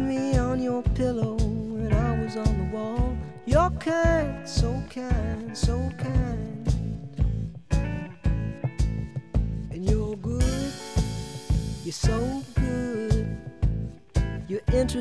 find me on your pillow when I was on the wall. You're kind, so kind, so kind. And you're good, you're so good. You're interesting.